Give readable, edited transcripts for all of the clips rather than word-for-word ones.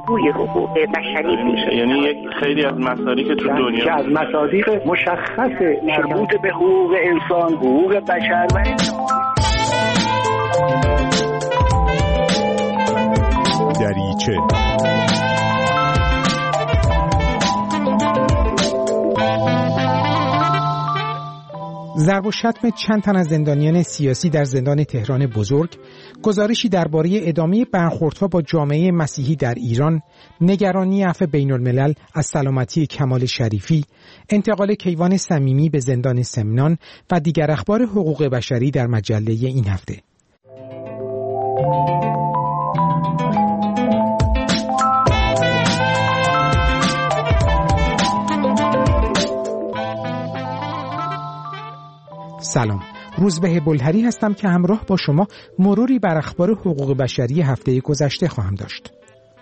بازگوی حقوق بشری میشه. یعنی یک خیلی از مصادیق تو دنیا که از مصادیق مشخص مربوط به حقوق انسان، حقوق بشر و دریچه ضرب و شتم چند تن از زندانیان سیاسی در زندان تهران بزرگ، گزارشی درباره ادامه برخوردها با جامعه مسیحی در ایران، نگرانی عفو بین‌الملل از سلامتی کمال شریفی، انتقال کیوان صمیمی به زندان سمنان و دیگر اخبار حقوق بشری در مجله این هفته. سلام، روزبه بلهری هستم که همراه با شما مروری بر اخبار حقوق بشری هفته گذشته خواهم داشت.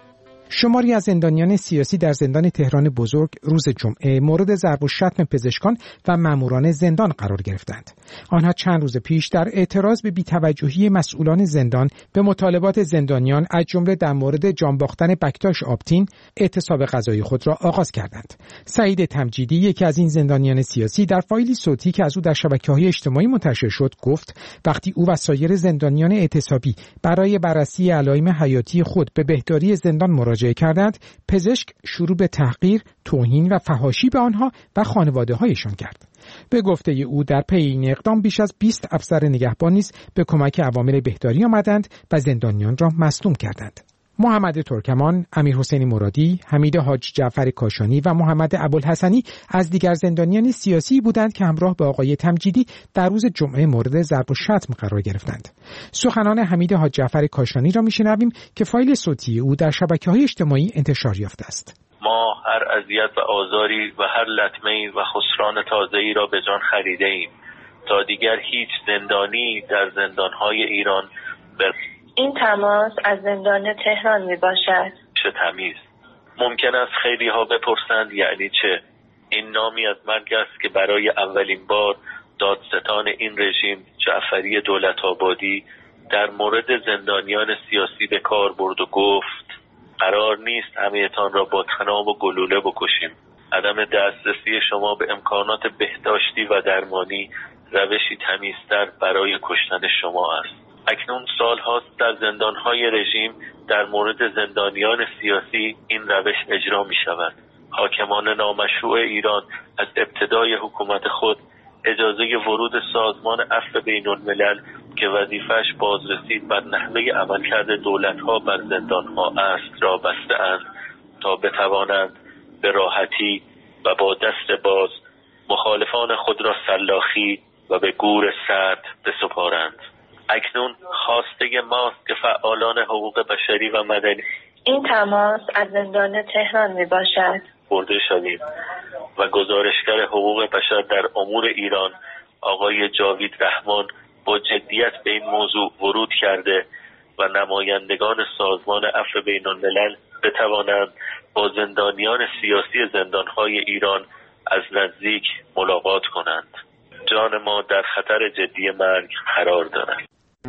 شماری از زندانیان سیاسی در زندان تهران بزرگ روز جمعه مورد ضرب و شتم پزشکان و ماموران زندان قرار گرفتند. آنها چند روز پیش در اعتراض به بی‌توجهی مسئولان زندان به مطالبات زندانیان از جمله در مورد جان باختن بکتاش آبتین اعتصاب غذایی خود را آغاز کردند. سعید تمجیدی، یکی از این زندانیان سیاسی، در فایلی صوتی که از او در شبکه‌های اجتماعی منتشر شد گفت وقتی او و سایر زندانیان اعتصابی برای بررسی علائم حیاتی خود به بهداری زندان مراجعه کردند، پزشک شروع به تحقیر، توهین و فحاشی به آنها و خانواده‌هایشان کرد. به گفته او در پی این اقدام بیش از 20 افسر نگهبان نیز به کمک عوامل بهداری آمدند و زندانیان را مصدوم کردند. محمد ترکمان، امیرحسین مرادی، حمید حاج جعفر کاشانی و محمد ابوالحسنی از دیگر زندانیان سیاسی بودند که همراه با آقای تمجیدی در روز جمعه مورد ضرب و شتم قرار گرفتند. سخنان حمید حاج جعفر کاشانی را میشنویم که فایل صوتی او در شبکه‌های اجتماعی انتشار یافته است. ما هر اذیت و آزاری و هر لطمه‌ای و خسران تازه‌ای را به جان خریده‌ایم تا دیگر هیچ زندانی در زندان‌های ایران این تماس از زندان تهران می باشد. چه تمیز. ممکن است خیلی ها بپرسند یعنی چه؟ این نامی از مرگ است که برای اولین بار دادستان این رژیم جعفری دولت‌آبادی در مورد زندانیان سیاسی به کار برد و گفت قرار نیست همه‌تان را با طناب و گلوله بکشیم. عدم دسترسی شما به امکانات بهداشتی و درمانی روشی تمیزتر برای کشتن شما است. اکنون سال هاست در زندانهای رژیم در مورد زندانیان سیاسی این روش اجرا می شود. حاکمان نامشروع ایران از ابتدای حکومت خود اجازه ورود سازمان عفو بین الملل که وظیفه‌اش بازرسی بر نحوه عملکرد دولت‌ها بر زندان‌ها است را بسته‌اند تا بتوانند به راحتی و با دست باز مخالفان خود را سلاخی و به گور سرد بسپارند. اکنون خواسته ماست که فعالان حقوق بشری و مدنی این تماس از زندان تهران می باشد برده شدیم و گزارشگر حقوق بشر در امور ایران آقای جاوید رحمان با جدیت به این موضوع ورود کرده و نمایندگان سازمان عفو بین الملل بتوانند با زندانیان سیاسی زندانهای ایران از نزدیک ملاقات کنند. جان ما در خطر جدی مرگ قرار دارد.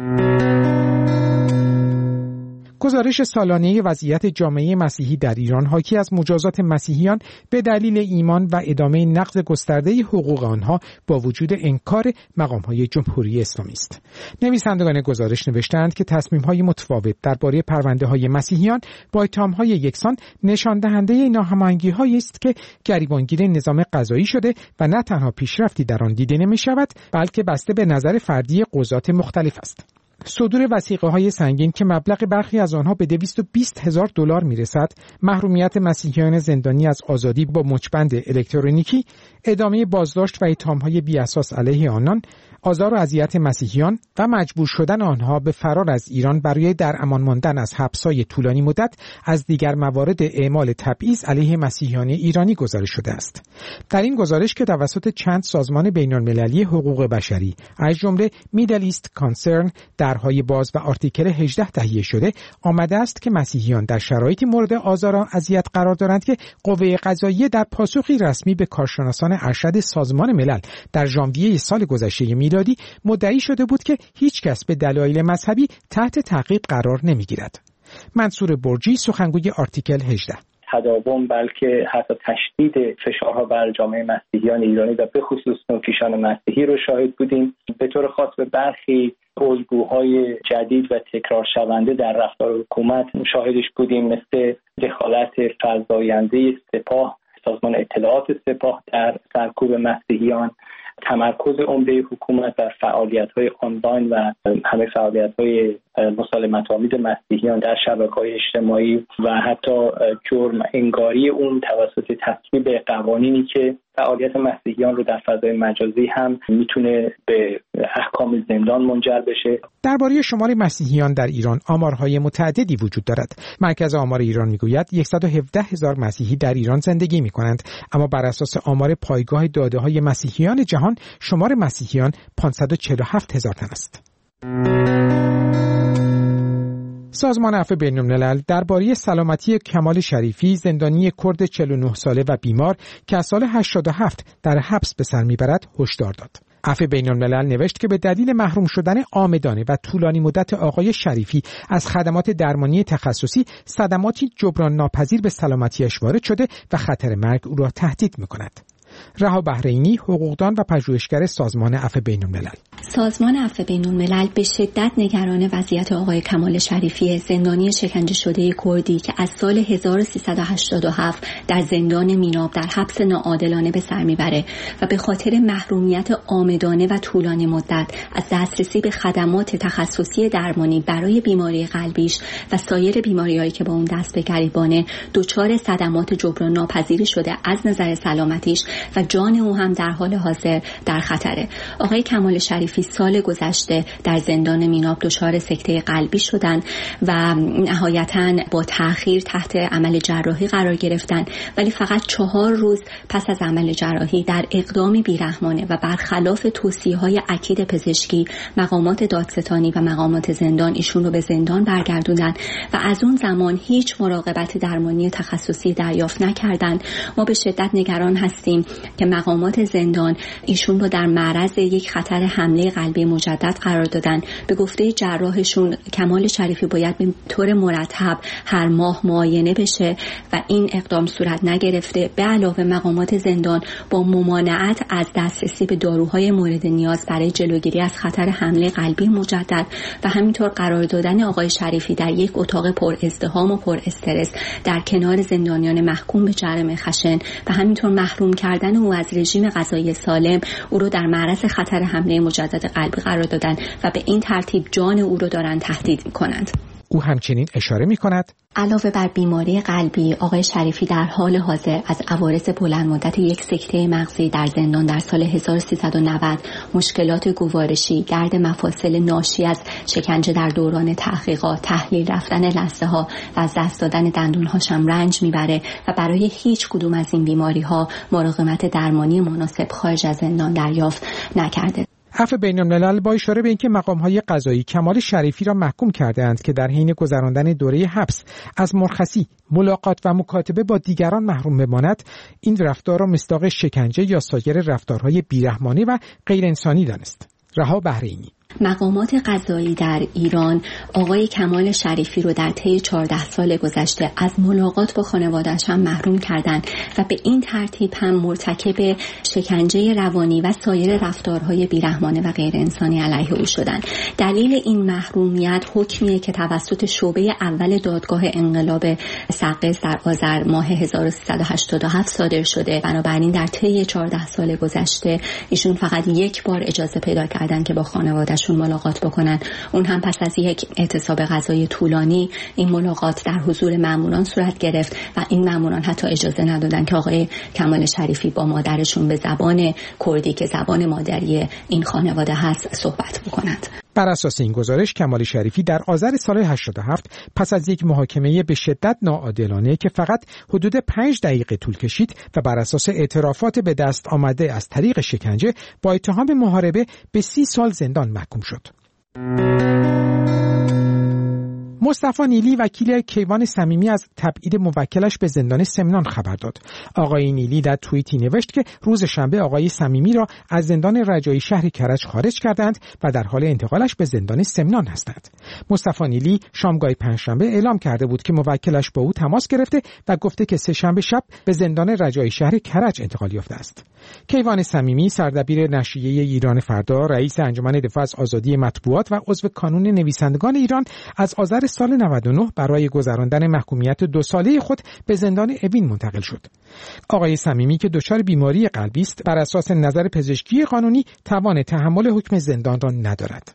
گزارش سالانه وضعیت جامعه مسیحی در ایران حاکی از مجازات مسیحیان به دلیل ایمان و ادامه نقض گسترده حقوق آنها با وجود انکار مقام‌های جمهوری اسلامی است. نویسندگان گزارش نوشتند که تصمیم‌های متفاوت درباره پرونده‌های مسیحیان با اتهام‌های یکسان نشان دهنده ناهماهنگی‌هایی است که گریبانگیر نظام قضایی شده و نه تنها پیشرفتی در آن دیده نمی‌شود بلکه بسته به نظر فردی قضات مختلف است. صدور وثیقه‌های سنگین که مبلغ برخی از آنها به 220,000 دلار میرسد، محرومیت مسیحیان زندانی از آزادی با مچبند الکترونیکی، ادامه بازداشت و اتهام‌های بی‌اساس علیه آنان، آزار و اذیت مسیحیان و مجبور شدن آنها به فرار از ایران برای در امان ماندن از حبس‌های طولانی مدت از دیگر موارد اعمال تبعیض علیه مسیحیان ایرانی گزارش شده است. در این گزارش که توسط چند سازمان بین‌المللی حقوق بشری از جمله میدل ایست کانسرن درهای باز و آرتیکل 18 تهیه شده، آمده است که مسیحیان در شرایطی مورد آزار و اذیت قرار دارند که قوه قضاییه در پاسخی رسمی به کارشناسان ارشد سازمان ملل در ژانویه سال گذشته میلادی مدعی شده بود که هیچ کس به دلایل مذهبی تحت تعقیب قرار نمیگیرد. منصور برجی، سخنگوی آرتیکل 18: تداوم بلکه حتی تشدید فشارها بر جامعه مسیحیان ایرانی و به خصوص نوکیشان مسیحی رو شاهد بودیم. به طور خاص به برخی الگوهای جدید و تکرار شونده در رفتار حکومت شاهدش بودیم، مثل دخالت فزاینده سپاه، سازمان اطلاعات سپاه در سرکوب مسیحیان، تمرکز عمده حکومت بر فعالیت‌های آنلاین و همه فعالیت‌های مسالمت‌آمیز مسیحیان در شبکه‌های اجتماعی و حتی جرم انگاری اون توسط تصویب قوانینی که فعالیت مسیحیان رو در فضای مجازی هم میتونه به احکام زندان منجر بشه. درباره شمار مسیحیان در ایران آمارهای متعددی وجود دارد. مرکز آمار ایران میگوید 117,000 مسیحی در ایران زندگی میکنند، اما بر اساس آمار پایگاه داده‌های مسیحیان جهان شمار مسیحیان 547,000 تن است. سازمان عفو بین‌الملل درباره سلامتی کمال شریفی، زندانی کرد 49 ساله و بیمار که از سال 87 در حبس به سر میبرد، هشدار داد. عفو بین‌الملل نوشت که به دلیل محروم شدن عامدانه و طولانی مدت آقای شریفی از خدمات درمانی تخصصی، صدماتی جبران ناپذیر به سلامتیش وارد شده و خطر مرگ او را تهدید می‌کند. رها بحرینی، حقوقدان و پژوهشگر سازمان عفو بین‌الملل: سازمان عفو بین‌الملل به شدت نگران وضعیت آقای کمال شریفی، زندانی شکنجه شده کردی که از سال 1387 در زندان میناب در حبس ناعادلانه به سر میبره و به خاطر محرومیت عامدانه و طولانی مدت از دسترسی به خدمات تخصصی درمانی برای بیماری قلبیش و سایر بیماری‌هایی که با اون دست به گریبانه دچار صدمات جبران ناپذیری شده از نظر سلامتیش و جان او هم در حال حاضر در خطره. آقای کمال شریفی سال گذشته در زندان میناب دچار سکته قلبی شدند و نهایتاً با تأخیر تحت عمل جراحی قرار گرفتند، ولی فقط 4 روز پس از عمل جراحی در اقدامی بیرحمانه و برخلاف توصیه‌های اکید پزشکی، مقامات دادستانی و مقامات زندان ایشون رو به زندان برگردوندن و از اون زمان هیچ مراقبت درمانی تخصصی دریافت نکردند. ما به شدت نگران هستیم که مقامات زندان ایشون رو در معرض یک خطر حمله قلبی مجدد قرار دادن. به گفته جراحشون کمال شریفی باید به طور مرتب هر ماه معاینه بشه و این اقدام صورت نگرفته. به علاوه مقامات زندان با ممانعت از دسترسی به داروهای مورد نیاز برای جلوگیری از خطر حمله قلبی مجدد و همینطور قرار دادن آقای شریفی در یک اتاق پر ازدحام و پر استرس در کنار زندانیان محکوم به جرم خشن و همینطور محروم کردن او از رژیم غذایی سالم او رو در معرض خطر حمله مجدد قلبی قرار دادن و به این ترتیب جان او رو دارن تهدید می‌کنند. او همچنین اشاره می‌کند علاوه بر بیماری قلبی، آقای شریفی در حال حاضر از عوارض بلند مدت یک سکته مغزی در زندان در سال 1390، مشکلات گوارشی، درد مفاصل ناشی از شکنجه در دوران تحقیقات، تحلیل رفتن لثه‌ها و از دست دادن دندون‌هاش هم رنج میبره و برای هیچ کدوم از این بیماری‌ها مراقبت درمانی مناسب خارج از زندان دریافت نکرده. عفو بین‌الملل با اشاره به اینکه مقام‌های قضایی کمال شریفی را محکوم کرده‌اند که در حین گذراندن دوره حبس از مرخصی، ملاقات و مکاتبه با دیگران محروم بماند، این رفتار را مصداق شکنجه یا سایر رفتارهای بیرحمانه و غیر انسانی دانست. رها بحرینی: مقامات قضایی در ایران آقای کمال شریفی رو در طی 14 سال گذشته از ملاقات با خانواده‌اش هم محروم کردند و به این ترتیب هم مرتکب شکنجه روانی و سایر رفتارهای بیرحمانه و غیر انسانی علیه او شدند. دلیل این محرومیت حکمیه که توسط شعبه اول دادگاه انقلاب سقز در آذر ماه 1387 صادر شده. بنابراین در طی 14 سال گذشته ایشون فقط یک بار اجازه پیدا کردن که با خانواده‌اش ملاقات بکنن، اون هم پس از یک اعتصاب قضایی طولانی. این ملاقات در حضور ماموران صورت گرفت و این ماموران حتی اجازه ندادن که آقای کمال شریفی با مادرشون به زبان کردی که زبان مادری این خانواده هست صحبت بکنند. بر اساس این گزارش کمال شریفی در آذر سال 87 پس از یک محاکمه به شدت ناعادلانه که فقط حدود 5 دقیقه طول کشید و بر اساس اعترافات به دست آمده از طریق شکنجه با اتهام محاربه به 30 سال زندان محکوم شد. مصطفی نیلی وکیل کیوان صمیمی از تبعید موکلش به زندان سمنان خبر داد. آقای نیلی در توییتی نوشت که روز شنبه آقای صمیمی را از زندان رجایی شهر کرج خارج کردند و در حال انتقالش به زندان سمنان هستند. مصطفی نیلی شامگاه پنجشنبه اعلام کرده بود که موکلش با او تماس گرفته و گفته که سه‌شنبه شب به زندان رجایی شهر کرج انتقال یافته است. کیوان صمیمی سردبیر نشریه ایران فردا، رئیس انجمن دفاع از آزادی مطبوعات و عضو کانون نویسندگان ایران از آذر سال 99 برای گذراندن محکومیت 2 ساله خود به زندان اوین منتقل شد. آقای صمیمی که دچار بیماری قلبی است، بر اساس نظر پزشکی قانونی توان تحمل حکم زندان را ندارد.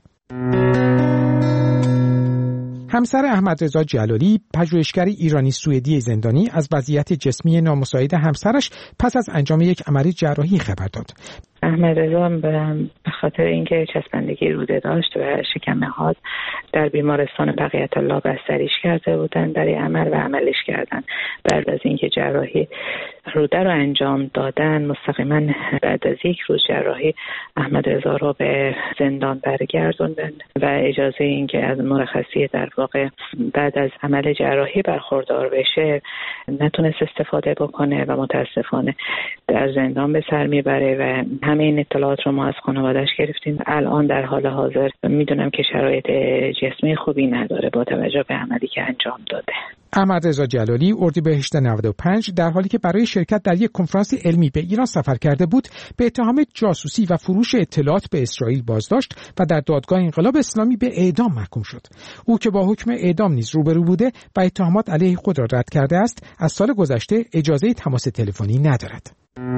همسر احمد رضا جلالی، پژوهشگر ایرانی سوئدی زندانی، از وضعیت جسمی نامساعد همسرش پس از انجام یک عملیات جراحی خبر داد. احمد رضا به خاطر اینکه چسبندگی روده داشت و شکم نهاد در بیمارستان بقیت الله بستریش کرده بودن برای عمل و عملش کردن. بعد از اینکه جراحی روده رو انجام دادن، مستقیما بعد از 1 روز جراحی احمد رضا رو به زندان برگردوندن و اجازه اینکه از مرخصی در واقع بعد از عمل جراحی برخوردار بشه نتونست استفاده بکنه و متاسفانه در زندان به سر میبره و همه این اطلاعات رو ما از خانواده‌اش گرفتیم. الان در حال حاضر میدونم که شرایط جسمی خوبی نداره با توجه به عملی که انجام داده. احمد رضا جلالی اردیبهشت 95 در حالی که برای شرکت در یک کنفرانس علمی به ایران سفر کرده بود، به اتهام جاسوسی و فروش اطلاعات به اسرائیل بازداشت و در دادگاه انقلاب اسلامی به اعدام محکوم شد. او که با حکم اعدام نیز روبرو بوده و اتهامات علیه خود را رد کرده است، از سال گذشته اجازه تماس تلفنی ندارد.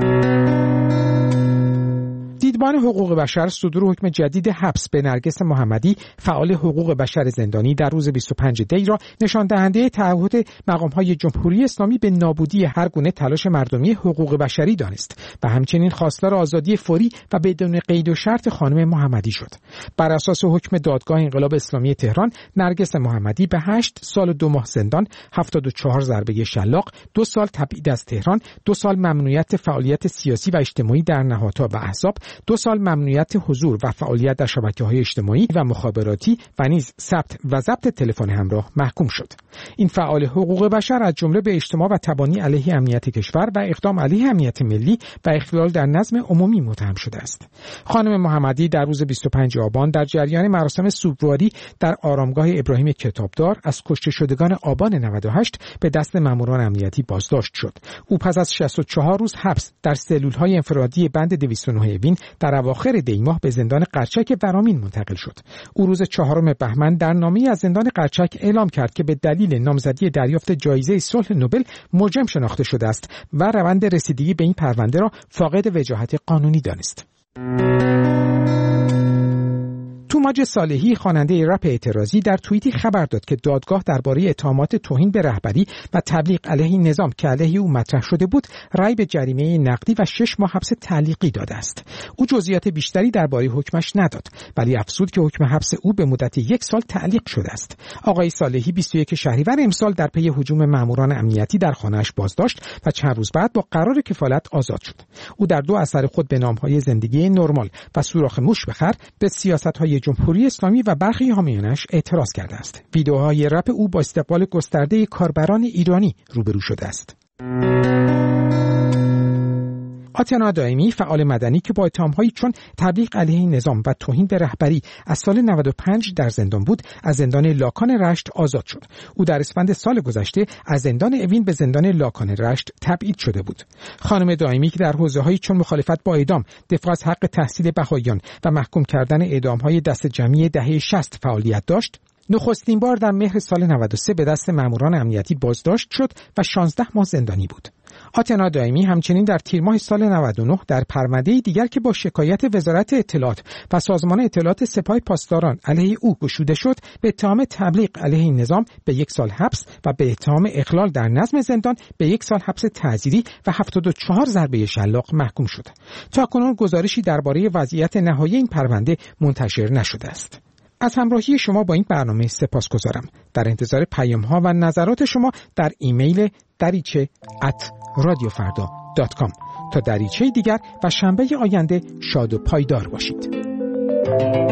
دیدبان حقوق بشر صدور حکم جدید حبس به نرگس محمدی، فعال حقوق بشر زندانی، در روز 25 دی را نشان دهنده تعهد مقام‌های جمهوری اسلامی به نابودی هر گونه تلاش مردمی حقوق بشری دانست و همچنین خواستار آزادی فوری و بدون قید و شرط خانم محمدی شد. بر اساس حکم دادگاه انقلاب اسلامی تهران، نرگس محمدی به 8 سال و 2 ماه زندان، 74 ضربه شلاق، 2 سال تبعید از تهران، 2 سال ممنوعیت فعالیت سیاسی و اجتماعی در نهادها و احزاب، 2 سال ممنوعیت حضور و فعالیت در شبکه‌های اجتماعی و مخابراتی و نیز ثبت و ضبط تلفن همراه محکوم شد. این فعال حقوق بشر از جمله به اجتماع و تبانی علیه امنیت کشور و اقدام علیه امنیت ملی و اختلال در نظم عمومی متهم شده است. خانم محمدی در روز 25 آبان در جریان مراسم سوگواری در آرامگاه ابراهیم کتابدار از کشته شدگان آبان 98 به دست ماموران امنیتی بازداشت شد. او پس از 64 روز حبس در سلول‌های انفرادی بند 209 اوین در اواخر دی ماه به زندان قرچک ورامین منتقل شد. او روز 4 بهمن در نامه‌ای از زندان قرچک اعلام کرد که به دلیل نامزدی دریافت جایزه صلح نوبل مجرم شناخته شده است و روند رسیدگی به این پرونده را فاقد وجاهت قانونی دانست. توماج صالحی، خواننده رپ اعتراضی، در توییتی خبر داد که دادگاه درباره اتهامات توهین به رهبری و تبلیغ علیه نظام که علیه او مطرح شده بود، رأی به جریمه نقدی و 6 ماه حبس تعلیقی داده است. او جزئیات بیشتری درباره حکمش نداد، ولی افزود که حکم حبس او به مدت 1 سال تعلیق شده است. آقای صالحی 21 شهریور امسال در پی هجوم ماموران امنیتی در خانه‌اش بازداشت و چند روز بعد با قرار کفالت آزاد شد. او در 2 اثر خود به نام‌های زندگی نرمال و سوراخ موش بخر به سیاست‌های جمهوری اسلامی و برخی حامیانش اعتراض کرده است. ویدیوهای رپ او با استقبال گسترده کاربران ایرانی روبرو شده است. آتنا دائمی، فعال مدنی که با اتهام‌هایی چون تبلیغ علیه نظام و توهین به رهبری از سال 95 در زندان بود، از زندان لاکان رشت آزاد شد. او در اسفند سال گذشته از زندان اوین به زندان لاکان رشت تبعید شده بود. خانم دائمی که در حوزه‌هایی چون مخالفت با اعدام، دفاع از حق تحصیل بهائیان و محکوم کردن اعدام‌های دست جمعی دهه 60 فعالیت داشت، نخستین بار در مهر سال 93 به دست ماموران امنیتی بازداشت شد و 16 ماه زندانی بود. آتنا دائمی همچنین در تیر ماه سال 99 در پرونده دیگر که با شکایت وزارت اطلاعات و سازمان اطلاعات سپاه پاسداران علیه او گشوده شد، به اتهام تبلیغ علیه نظام به 1 سال حبس و به اتهام اخلال در نظم زندان به 1 سال حبس تعزیری و 74 ضربه شلاق محکوم شد. تاکنون گزارشی درباره وضعیت نهایی این پرونده منتشر نشده است. از همراهی شما با این برنامه سپاسگزارم. در انتظار پیام‌ها و نظرات شما در ایمیل dariche@radiofarda.com. تا دریچه دیگر و شنبه آینده شاد و پایدار باشید.